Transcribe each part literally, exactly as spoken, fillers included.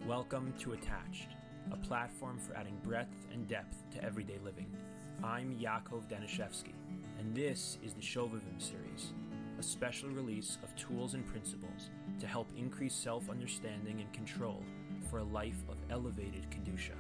Welcome to Attached, a platform for adding breadth and depth to everyday living. I'm Yaakov Danishevsky, and this is the Shovavim series, a special release of tools and principles to help increase self-understanding and control for a life of elevated Kedusha.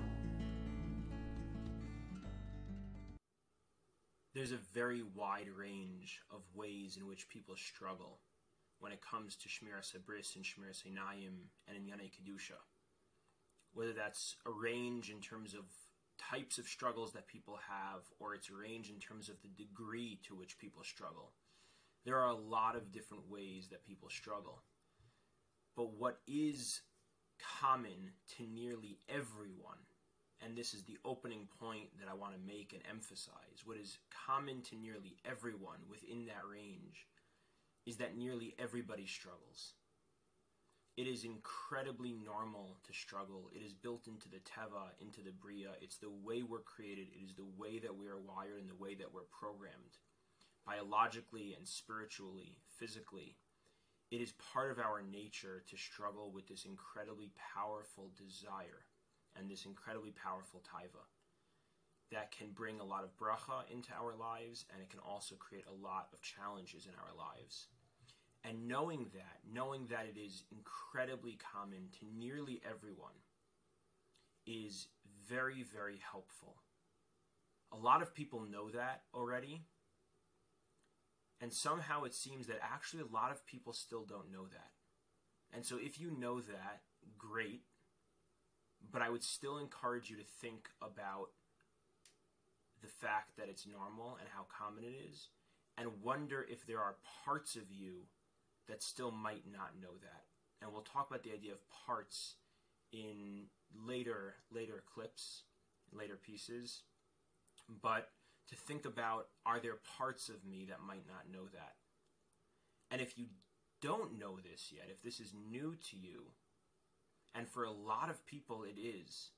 There's a very wide range of ways in which people struggle when it comes to Shmiras Habris and Shmiras Einayim and in Yanei Kedusha. Whether that's a range in terms of types of struggles that people have, or it's a range in terms of the degree to which people struggle. There are a lot of different ways that people struggle. But what is common to nearly everyone, and this is the opening point that I want to make and emphasize, what is common to nearly everyone within that range is that nearly everybody struggles. It is incredibly normal to struggle. It is built into the Teva, into the Bria. It's the way we're created. It is the way that we are wired and the way that we're programmed. Biologically and spiritually, physically, it is part of our nature to struggle with this incredibly powerful desire and this incredibly powerful taiva that can bring a lot of bracha into our lives, and it can also create a lot of challenges in our lives. And knowing that, knowing that it is incredibly common to nearly everyone is very, very helpful. A lot of people know that already, and somehow it seems that actually a lot of people still don't know that. And so if you know that, great, but I would still encourage you to think about the fact that it's normal and how common it is, and wonder if there are parts of you that still might not know that. And we'll talk about the idea of parts in later later clips, later pieces. But to think about, are there parts of me that might not know that? And if you don't know this yet, if this is new to you, and for a lot of people it is,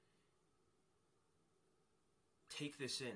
take this in.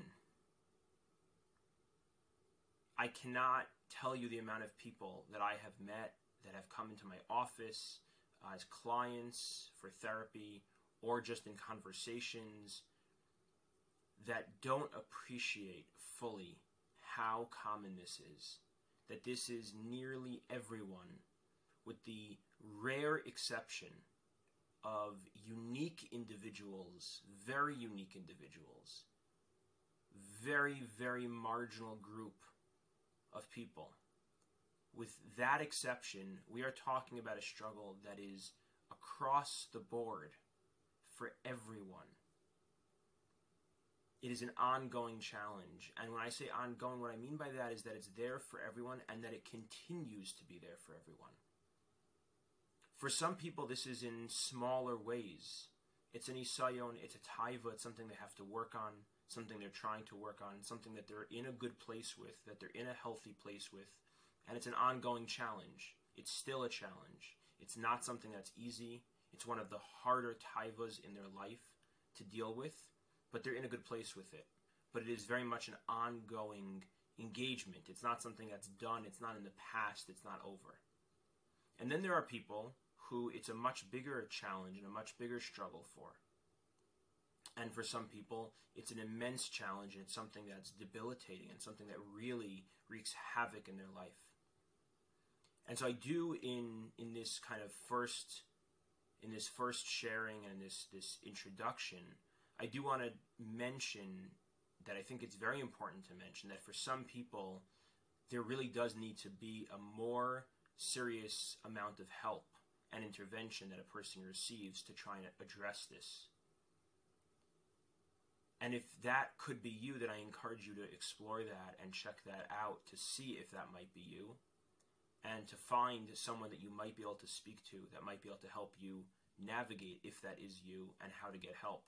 I cannot tell you the amount of people that I have met that have come into my office uh, as clients for therapy or just in conversations that don't appreciate fully how common this is. That this is nearly everyone, with the rare exception of unique individuals, very unique individuals, very, very marginal group of people. With that exception, we are talking about a struggle that is across the board for everyone. It is an ongoing challenge. And when I say ongoing, what I mean by that is that it's there for everyone and that it continues to be there for everyone. For some people, this is in smaller ways. It's an isayon, it's a taiva, it's something they have to work on, something they're trying to work on, something that they're in a good place with, that they're in a healthy place with, and it's an ongoing challenge. It's still a challenge. It's not something that's easy. It's one of the harder taivas in their life to deal with, but they're in a good place with it. But it is very much an ongoing engagement. It's not something that's done. It's not in the past. It's not over. And then there are people who it's a much bigger challenge and a much bigger struggle for. And for some people, it's an immense challenge, and it's something that's debilitating and something that really wreaks havoc in their life. And so I do in in this kind of first in this first sharing and this this introduction, I do want to mention that I think it's very important to mention that for some people, there really does need to be a more serious amount of help and intervention that a person receives to try and address this. And if that could be you, then I encourage you to explore that and check that out to see if that might be you, and to find someone that you might be able to speak to that might be able to help you navigate if that is you and how to get help.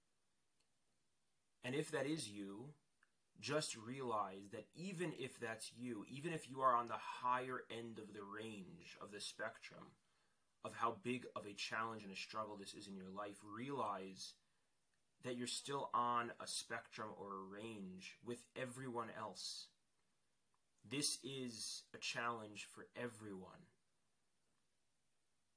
And if that is you, just realize that even if that's you, even if you are on the higher end of the range of the spectrum of how big of a challenge and a struggle this is in your life, realize that you're still on a spectrum or a range with everyone else. This is a challenge for everyone.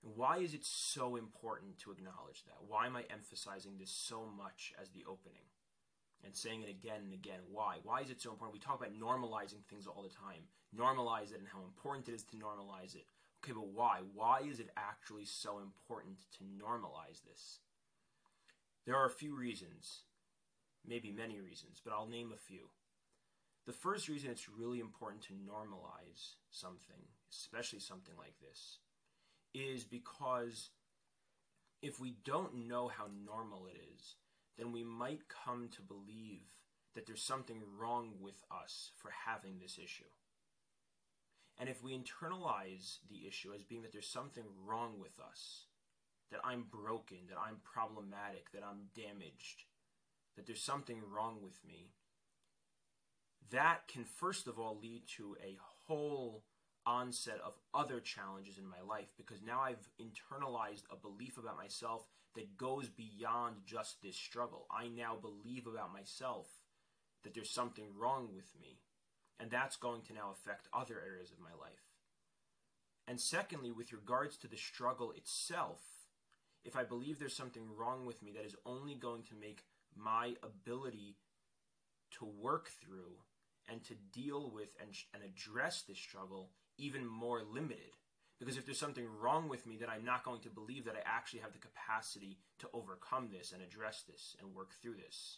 And why is it so important to acknowledge that? Why am I emphasizing this so much as the opening and saying it again and again? Why? Why is it so important? We talk about normalizing things all the time. Normalize it and how important it is to normalize it. Okay, but why? Why is it actually so important to normalize this? There are a few reasons, maybe many reasons, but I'll name a few. The first reason it's really important to normalize something, especially something like this, is because if we don't know how normal it is, then we might come to believe that there's something wrong with us for having this issue. And if we internalize the issue as being that there's something wrong with us, that I'm broken, that I'm problematic, that I'm damaged, that there's something wrong with me, that can first of all lead to a whole onset of other challenges in my life, because now I've internalized a belief about myself that goes beyond just this struggle. I now believe about myself that there's something wrong with me, and that's going to now affect other areas of my life. And secondly, with regards to the struggle itself, if I believe there's something wrong with me, that is only going to make my ability to work through and to deal with and, and address this struggle even more limited. Because if there's something wrong with me, then I'm not going to believe that I actually have the capacity to overcome this and address this and work through this.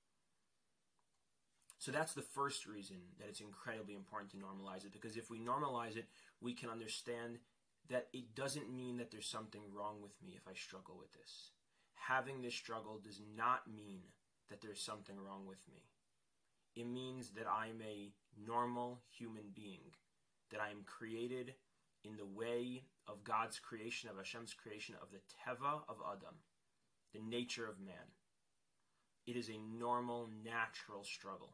So that's the first reason that it's incredibly important to normalize it, because if we normalize it, we can understand that it doesn't mean that there's something wrong with me if I struggle with this. Having this struggle does not mean that there's something wrong with me. It means that I'm a normal human being, that I am created in the way of God's creation, of Hashem's creation, of the teva of Adam, the nature of man. It is a normal, natural struggle.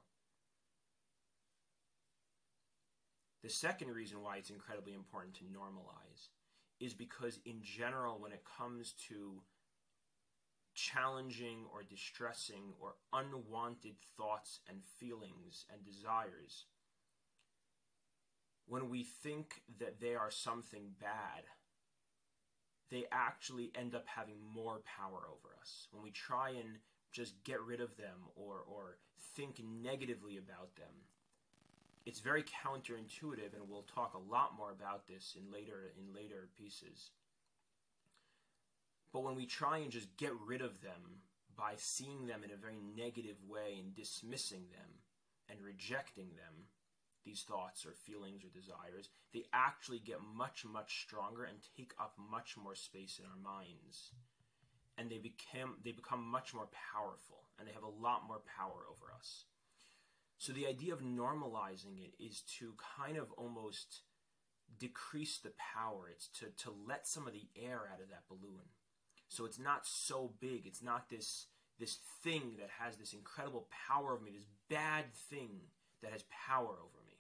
The second reason why it's incredibly important to normalize is because in general, when it comes to challenging or distressing or unwanted thoughts and feelings and desires, when we think that they are something bad, they actually end up having more power over us. When we try and just get rid of them or, or think negatively about them, it's very counterintuitive, and we'll talk a lot more about this in later in later pieces. But when we try and just get rid of them by seeing them in a very negative way and dismissing them and rejecting them, these thoughts or feelings or desires, they actually get much, much stronger and take up much more space in our minds. And they become, they become much more powerful, and they have a lot more power over us. So the idea of normalizing it is to kind of almost decrease the power. It's to, to let some of the air out of that balloon. So it's not so big. It's not this, this thing that has this incredible power over me, this bad thing that has power over me.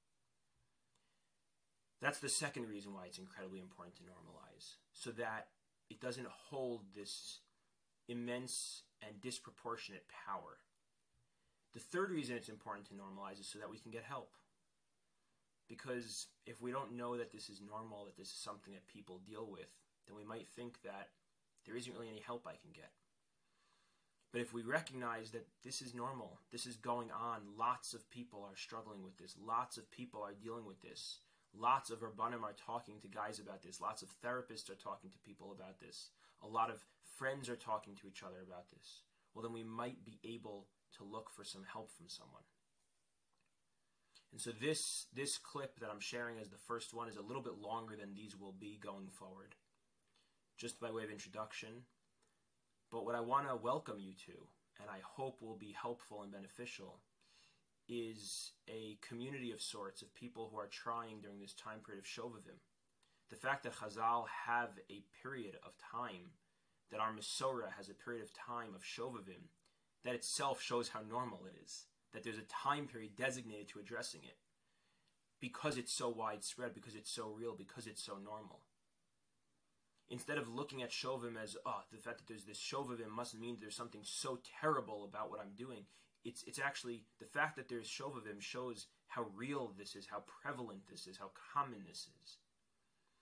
That's the second reason why it's incredibly important to normalize, so that it doesn't hold this immense and disproportionate power. The third reason it's important to normalize is so that we can get help. Because if we don't know that this is normal, that this is something that people deal with, then we might think that there isn't really any help I can get. But if we recognize that this is normal, this is going on, lots of people are struggling with this, lots of people are dealing with this, lots of Rabbanim are talking to guys about this, lots of therapists are talking to people about this, a lot of friends are talking to each other about this, well then we might be able to look for some help from someone. And so this, this clip that I'm sharing as the first one is a little bit longer than these will be going forward, just by way of introduction. But what I want to welcome you to, and I hope will be helpful and beneficial, is a community of sorts of people who are trying during this time period of Shovavim. The fact that Chazal have a period of time, that our Mesorah has a period of time of Shovavim, that itself shows how normal it is, that there's a time period designated to addressing it, because it's so widespread, because it's so real, because it's so normal. Instead of looking at Shovavim as, oh, the fact that there's this Shovavim must mean there's something so terrible about what I'm doing. It's it's actually, the fact that there's Shovavim shows how real this is, how prevalent this is, how common this is.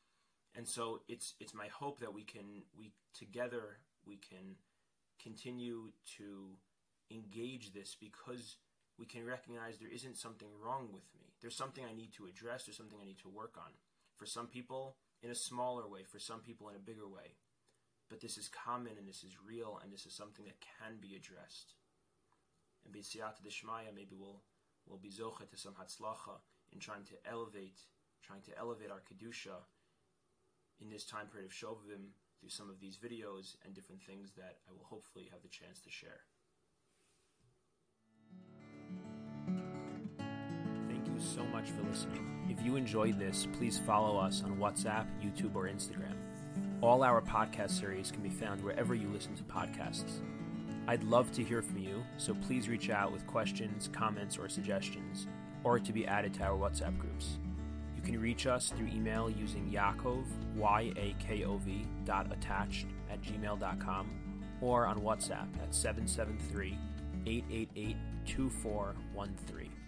And so it's it's my hope that we can we together we can continue to engage this, because we can recognize there isn't something wrong with me. There's something I need to address. There's something I need to work on. For some people, in a smaller way. For some people, in a bigger way. But this is common, and this is real, and this is something that can be addressed. And b'siyata d'shmaya, maybe we'll we'll be zocha to some hatzlacha in trying to elevate, trying to elevate our kedusha in this time period of Shovavim through some of these videos and different things that I will hopefully have the chance to share. Thank you so much for listening. If you enjoyed this, please follow us on WhatsApp, YouTube, or Instagram. All our podcast series can be found wherever you listen to podcasts. I'd love to hear from you, so please reach out with questions, comments, or suggestions, or to be added to our WhatsApp groups. You can reach us through email using Yaakov, Y A K O V, dot attached at gmail dot com, or on WhatsApp at seven seven three, eight eight eight, two four one three.